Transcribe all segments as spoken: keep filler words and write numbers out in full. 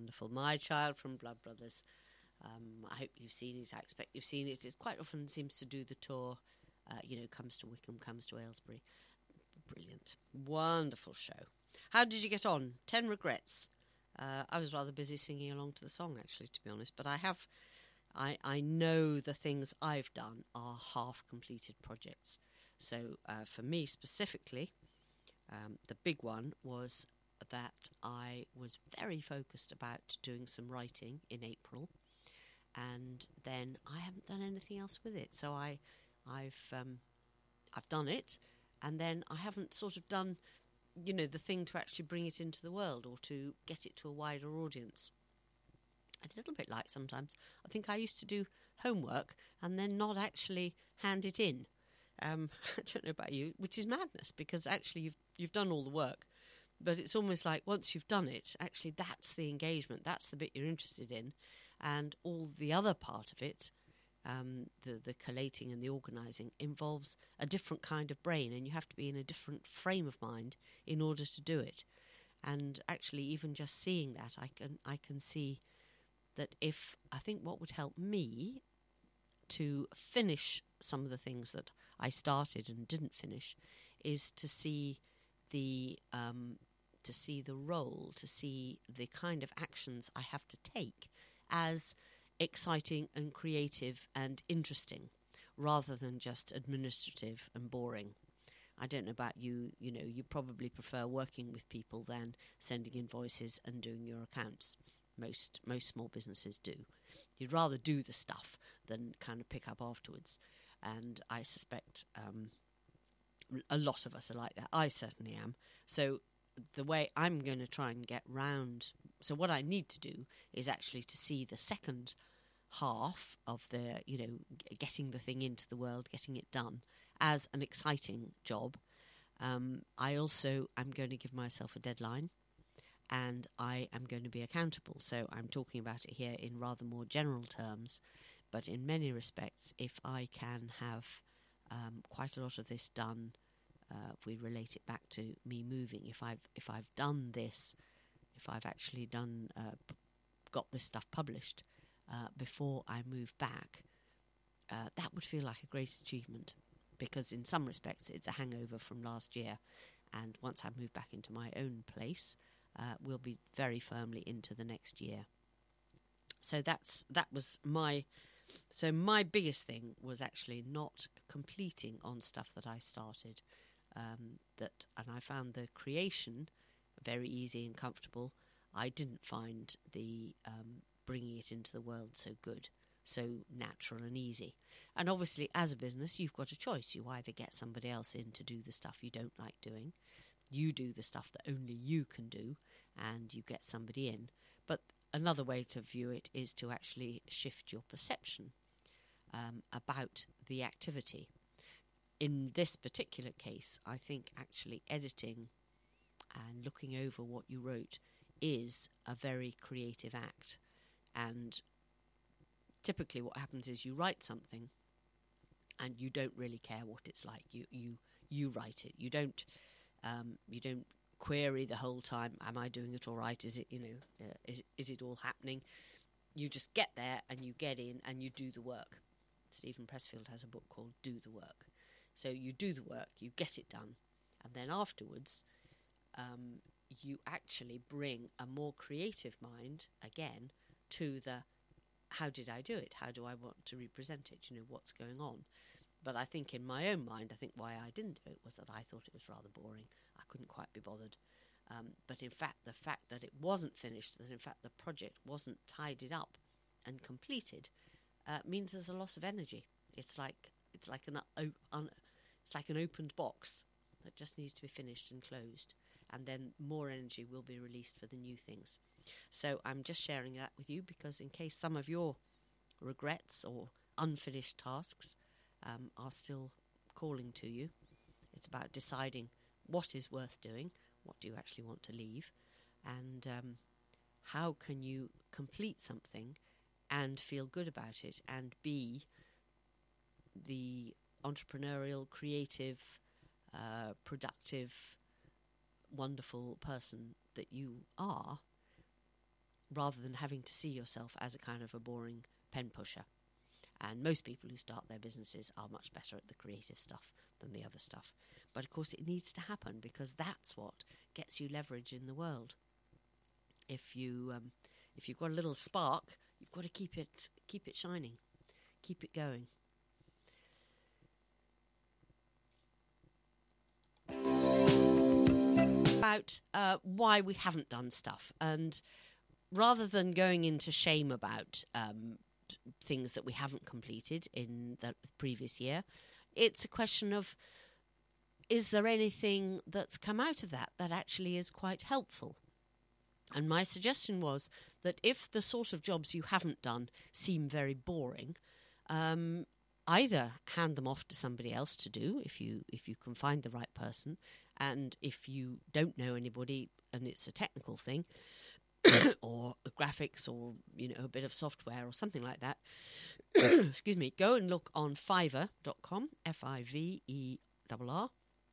wonderful. My Child from Blood Brothers. Um, I hope you've seen it. I expect you've seen it. It quite often seems to do the tour. Uh, you know, comes to Wickham, comes to Aylesbury. Brilliant. Wonderful show. How did you get on? Ten Regrets. Uh, I was rather busy singing along to the song, actually, to be honest. But I have, I, I know the things I've done are half-completed projects. So uh, for me specifically, um, the big one was that I was very focused about doing some writing in April, and then I haven't done anything else with it. So I, I've, um, I've done it, and then I haven't sort of done, you know, the thing to actually bring it into the world or to get it to a wider audience. A little bit like sometimes I think I used to do homework and then not actually hand it in. Um, I don't know about you, which is madness, because actually you've you've done all the work, but it's almost like once you've done it, actually that's the engagement, that's the bit you're interested in, and all the other part of it, um, the the collating and the organising, involves a different kind of brain, and you have to be in a different frame of mind in order to do it. And actually, even just seeing that, I can I can see that if I think what would help me to finish some of the things that I started and didn't finish is to see the um, to see the role, to see the kind of actions I have to take as exciting and creative and interesting, rather than just administrative and boring. I don't know about you, you know, you probably prefer working with people than sending invoices and doing your accounts. Most most small businesses do. You'd rather do the stuff than kind of pick up afterwards. And I suspect um, a lot of us are like that. I certainly am. So the way I'm going to try and get round... So what I need to do is actually to see the second half of the, you know, g- getting the thing into the world, getting it done, as an exciting job. Um, I also am going to give myself a deadline, and I am going to be accountable. So I'm talking about it here in rather more general terms, but in many respects, if I can have um, quite a lot of this done, uh, if we relate it back to me moving, if I've if I've done this, if I've actually done uh, p- got this stuff published uh, before I move back, uh, that would feel like a great achievement, because in some respects it's a hangover from last year, and once I move back into my own place, Uh, we'll be very firmly into the next year. So that's that was my so my biggest thing was actually not completing on stuff that I started. Um, that and I found the creation very easy and comfortable. I didn't find the um, bringing it into the world so good, so natural and easy. And obviously, as a business, you've got a choice. You either get somebody else in to do the stuff you don't like doing. You do the stuff that only you can do, and you get somebody in. But another way to view it is to actually shift your perception um, about the activity. In this particular case, I think actually editing and looking over what you wrote is a very creative act. And typically what happens is you write something and you don't really care what it's like. You you you write it. You don't um, you don't query the whole time. Am I doing it all right? Is it you know uh, is is it all happening? You just get there and you get in and you do the work. Stephen Pressfield has a book called Do the Work. So you do the work, you get it done, and then afterwards um, you actually bring a more creative mind again to the how did I do it? How do I want to represent it? You know, what's going on? But I think in my own mind, I think why I didn't do it was that I thought it was rather boring. I couldn't quite be bothered. Um, but in fact, the fact that it wasn't finished, that in fact the project wasn't tidied up and completed, uh, means there's a loss of energy. It's like it's like an o- un- it's like an opened box that just needs to be finished and closed, and then more energy will be released for the new things. So I'm just sharing that with you because in case some of your regrets or unfinished tasks um, are still calling to you, it's about deciding what is worth doing, what do you actually want to leave, and um, how can you complete something and feel good about it and be the entrepreneurial, creative, uh, productive, wonderful person that you are rather than having to see yourself as a kind of a boring pen pusher. And most people who start their businesses are much better at the creative stuff than the other stuff. But of course it needs to happen, because that's what gets you leverage in the world. If you um, if you've got a little spark, you've got to keep it keep it shining, keep it going. About uh, why we haven't done stuff, and rather than going into shame about um, things that we haven't completed in the previous year, it's a question of, is there anything that's come out of that that actually is quite helpful? And my suggestion was that if the sort of jobs you haven't done seem very boring, um, either hand them off to somebody else to do, if you if you can find the right person, and if you don't know anybody and it's a technical thing, or graphics, or you know a bit of software or something like that, excuse me, go and look on fiverr dot com, F I V E R R.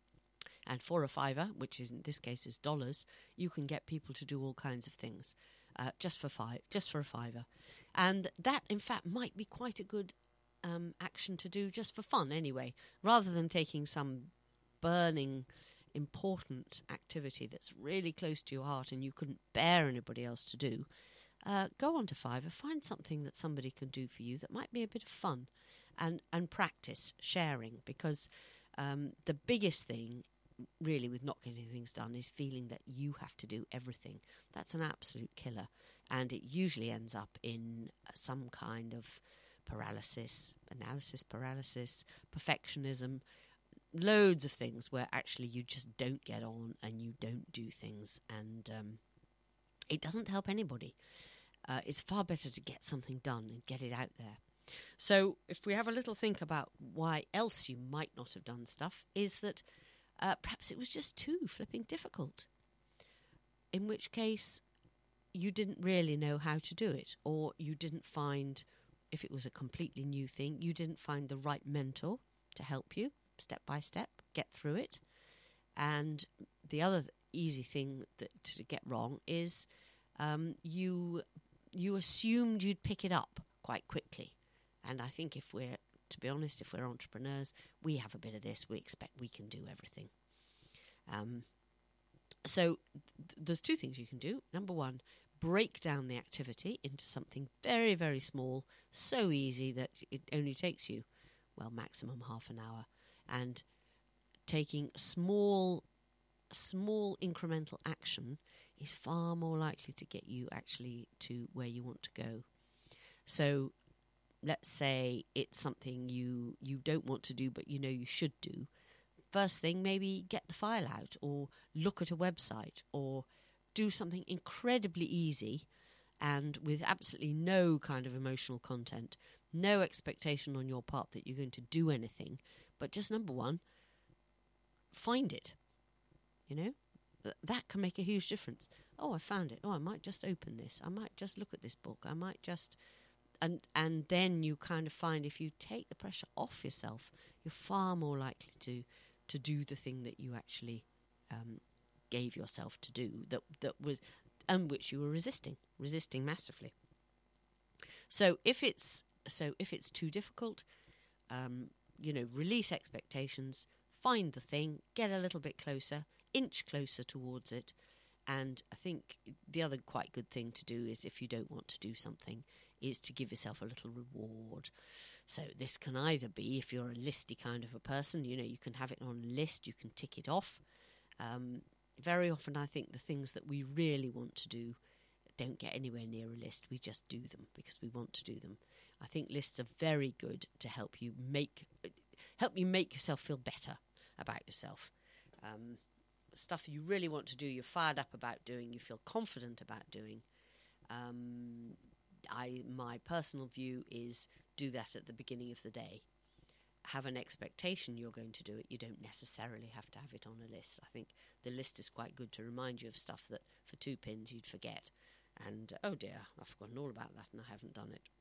And for a fiver, which is in this case is dollars, you can get people to do all kinds of things, uh, just for five, just for a fiver, and that in fact might be quite a good um, action to do just for fun anyway, rather than taking some burning, important activity that's really close to your heart and you couldn't bear anybody else to do. Uh, go on to Fiverr, find something that somebody can do for you that might be a bit of fun, and and practice sharing, because um, the biggest thing really with not getting things done is feeling that you have to do everything. That's an absolute killer, and it usually ends up in some kind of paralysis, analysis paralysis, perfectionism, loads of things where actually you just don't get on and you don't do things, and um, it doesn't help anybody. Uh, it's far better to get something done and get it out there. So if we have a little think about why else you might not have done stuff, is that Uh, perhaps it was just too flipping difficult, in which case you didn't really know how to do it, or you didn't find, if it was a completely new thing, you didn't find the right mentor to help you step by step get through it. And the other easy thing that to get wrong is um, you you assumed you'd pick it up quite quickly. And I think if we're To be honest, if we're entrepreneurs, we have a bit of this. We expect we can do everything. Um, so th- there's two things you can do. Number one, break down the activity into something very, very small, so easy that it only takes you, well, maximum half an hour. And taking small, small incremental action is far more likely to get you actually to where you want to go. So let's say it's something you, you don't want to do but you know you should do. First thing, maybe get the file out, or look at a website, or do something incredibly easy and with absolutely no kind of emotional content, no expectation on your part that you're going to do anything, but just number one, find it. You know, Th- that can make a huge difference. Oh, I found it. Oh, I might just open this. I might just look at this book. I might just... And and then you kind of find if you take the pressure off yourself, you're far more likely to to do the thing that you actually um, gave yourself to do, that that was and which you were resisting, resisting massively. So if it's so if it's too difficult, um, you know, release expectations, find the thing, get a little bit closer, inch closer towards it. And I think the other quite good thing to do is, if you don't want to do something, is to give yourself a little reward. So this can either be, if you're a listy kind of a person, you know, you can have it on a list, you can tick it off. Um, very often I think the things that we really want to do don't get anywhere near a list. We just do them because we want to do them. I think lists are very good to help you make help you make yourself feel better about yourself. Um, stuff you really want to do, you're fired up about doing, you feel confident about doing. Um, I my personal view is do that at the beginning of the day. Have an expectation you're going to do it. You don't necessarily have to have it on a list. I think the list is quite good to remind you of stuff that for two pins you'd forget. And, oh dear, I've forgotten all about that and I haven't done it.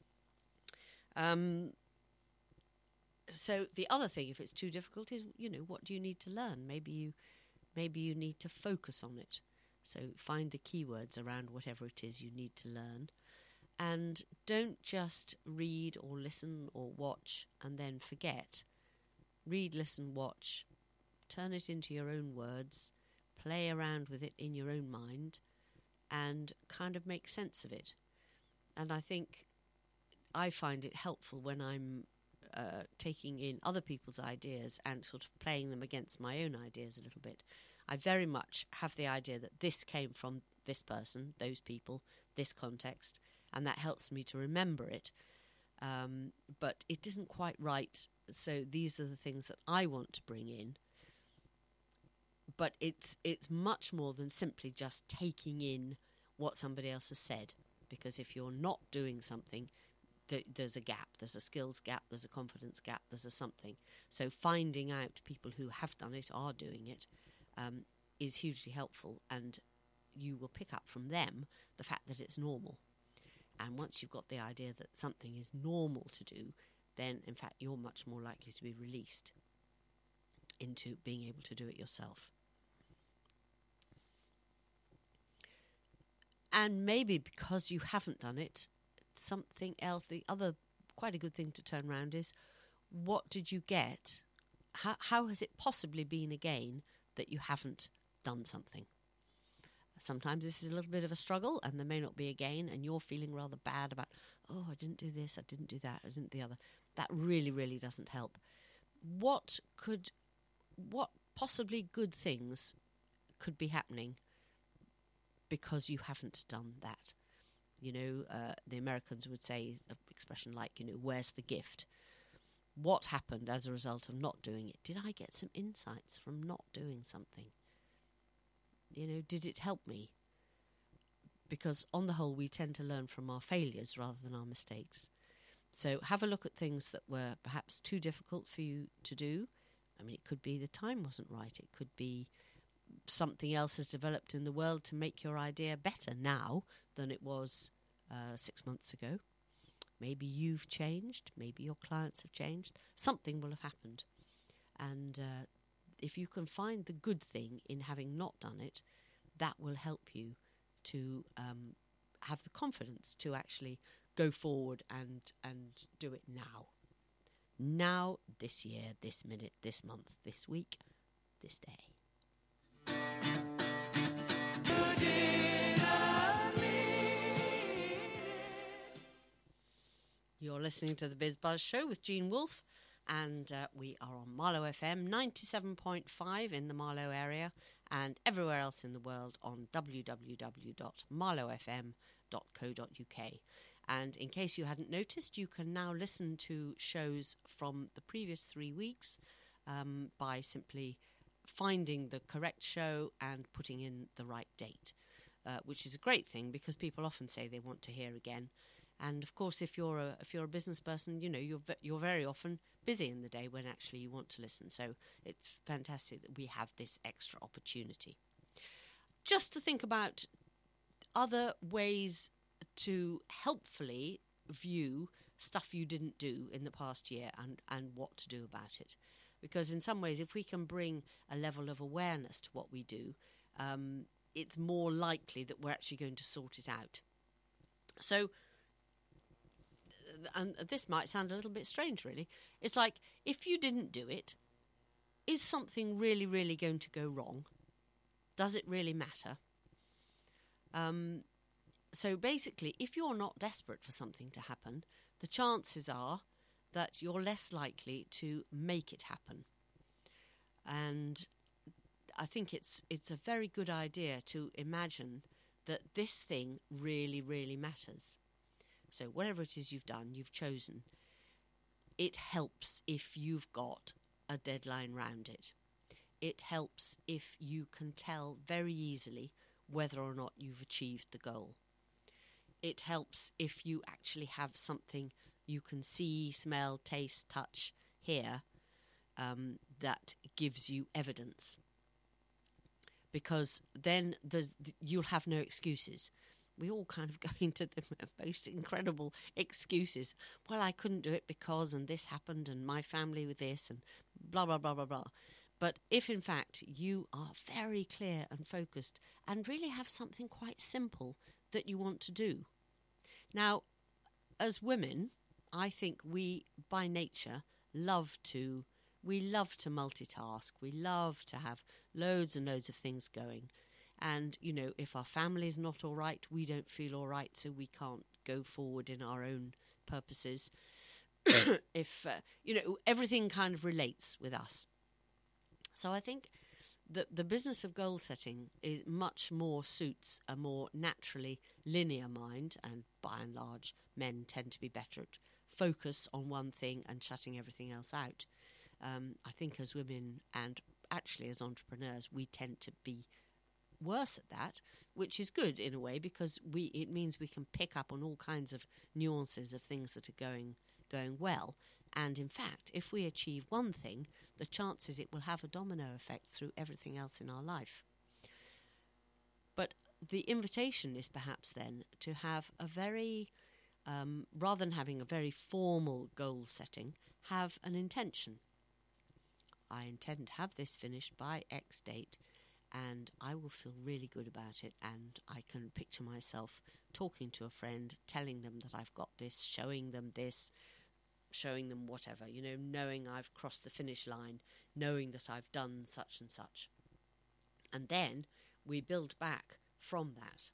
Um, so the other thing, if it's too difficult, is, you know, what do you need to learn? Maybe you, maybe you need to focus on it. So find the keywords around whatever it is you need to learn. And don't just read or listen or watch and then forget. Read, listen, watch, turn it into your own words, play around with it in your own mind, and kind of make sense of it. And I think I find it helpful when I'm uh, taking in other people's ideas and sort of playing them against my own ideas a little bit. I very much have the idea that this came from this person, those people, this context, and that helps me to remember it. Um, but it isn't quite right, so these are the things that I want to bring in. But it's it's much more than simply just taking in what somebody else has said, because if you're not doing something, th- there's a gap, there's a skills gap, there's a confidence gap, there's a something. So finding out people who have done it, are doing it, um, is hugely helpful, and you will pick up from them the fact that it's normal. And once you've got the idea that something is normal to do, then in fact you're much more likely to be released into being able to do it yourself. And maybe because you haven't done it, something else, the other quite a good thing to turn around is, what did you get? How, how has it possibly been again that you haven't done something? Sometimes this is a little bit of a struggle and there may not be a gain, and you're feeling rather bad about, oh, I didn't do this, I didn't do that, I didn't do the other. That really, really doesn't help. What could, what possibly good things could be happening because you haven't done that? You know, uh, the Americans would say an expression like, you know, where's the gift? What happened as a result of not doing it? Did I get some insights from not doing something? You know, did it help me? Because on the whole, we tend to learn from our failures rather than our mistakes. So have a look at things that were perhaps too difficult for you to do. I mean, it could be the time wasn't right. It could be something else has developed in the world to make your idea better now than it was uh, six months ago. Maybe you've changed. Maybe your clients have changed. Something will have happened. And uh, if you can find the good thing in having not done it, that will help you to um, have the confidence to actually go forward and, and do it now. Now, this year, this minute, this month, this week, this day. You're listening to the Biz Buzz Show with Jean Wolfe, and uh, we are on Marlow F M ninety-seven point five in the Marlow area and everywhere else in the world on w w w dot marlow f m dot co dot u k. And in case you hadn't noticed, you can now listen to shows from the previous three weeks um, by simply finding the correct show and putting in the right date, uh, which is a great thing because people often say they want to hear again. And of course, if you're a if you're a business person, you know you're ve- you're very often busy in the day when actually you want to listen. So it's fantastic that we have this extra opportunity. Just to think about other ways to helpfully view stuff you didn't do in the past year and, and what to do about it. Because in some ways, if we can bring a level of awareness to what we do, um, it's more likely that we're actually going to sort it out. So, and this might sound a little bit strange, really. It's like, if you didn't do it, is something really, really going to go wrong? Does it really matter? Um, so basically, if you're not desperate for something to happen, the chances are that you're less likely to make it happen. And I think it's it's a very good idea to imagine that this thing really, really matters. So whatever it is you've done, you've chosen, it helps if you've got a deadline round it. It helps if you can tell very easily whether or not you've achieved the goal. It helps if you actually have something you can see, smell, taste, touch, hear, um, that gives you evidence. Because then there's, you'll have no excuses. We all kind of go into the most incredible excuses. Well, I couldn't do it because, and this happened, and my family with this, and blah, blah, blah, blah, blah. But if, in fact, you are very clear and focused and really have something quite simple that you want to do. Now, as women, I think we, by nature, love to we love to multitask. We love to have loads and loads of things going. And, you know, if our family's not all right, we don't feel all right, so we can't go forward in our own purposes. if, uh, you know, everything kind of relates with us. So I think that the business of goal setting is much more suits a more naturally linear mind, and by and large, men tend to be better at focus on one thing and shutting everything else out. Um, I think as women and actually as entrepreneurs, we tend to be worse at that, which is good in a way because we it means we can pick up on all kinds of nuances of things that are going going well. And in fact, if we achieve one thing, the chances it will have a domino effect through everything else in our life. But the invitation is perhaps then to have a very, um, rather than having a very formal goal setting, have an intention. I intend to have this finished by X date, and I will feel really good about it, and I can picture myself talking to a friend, telling them that I've got this, showing them this, showing them whatever, you know, knowing I've crossed the finish line, knowing that I've done such and such. And then we build back from that.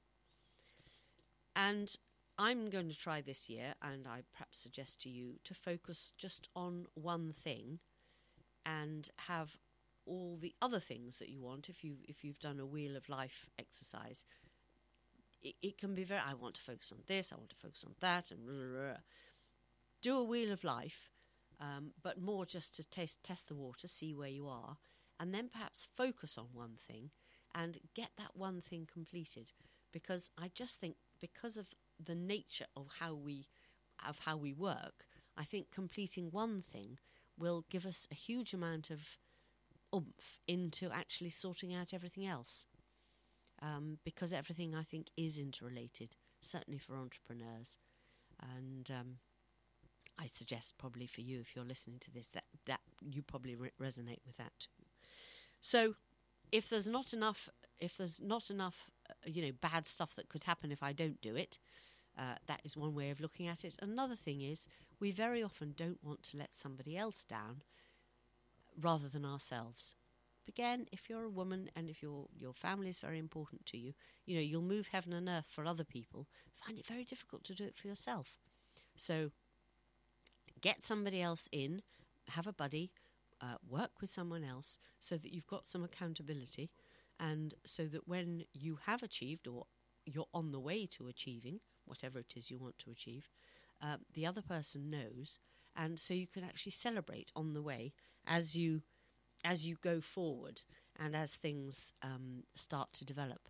And I'm going to try this year, and I perhaps suggest to you to focus just on one thing and have all the other things that you want. If you if you've done a Wheel of Life exercise, it, it can be very, I want to focus on this, I want to focus on that, and rah, rah, rah. Do a Wheel of Life, um, but more just to taste, test the water, see where you are, and then perhaps focus on one thing and get that one thing completed. Because I just think because of the nature of how we of how we work, I think completing one thing will give us a huge amount of oomph into actually sorting out everything else. Um, because everything, I think, is interrelated, certainly for entrepreneurs. And Um, I suggest probably for you, if you're listening to this, that, that you probably re- resonate with that too. So if there's not enough, if there's not enough, uh, you know, bad stuff that could happen if I don't do it, uh, that is one way of looking at it. Another thing is we very often don't want to let somebody else down rather than ourselves. Again, if you're a woman and if your your family is very important to you, you know, you'll move heaven and earth for other people. Find it very difficult to do it for yourself. So get somebody else in, have a buddy, uh, work with someone else so that you've got some accountability, and so that when you have achieved or you're on the way to achieving whatever it is you want to achieve, uh, the other person knows, and so you can actually celebrate on the way as you as you go forward and as things um, start to develop.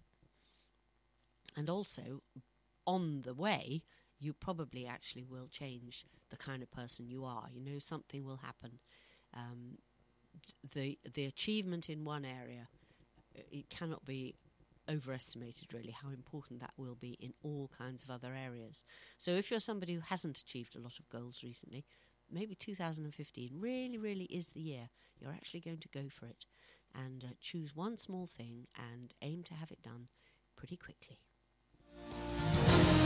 And also, on the way, you probably actually will change the kind of person you are. You know, something will happen. Um, the the achievement in one area, it cannot be overestimated, really, how important that will be in all kinds of other areas. So if you're somebody who hasn't achieved a lot of goals recently, maybe two thousand fifteen really, really is the year you're actually going to go for it and uh, choose one small thing and aim to have it done pretty quickly.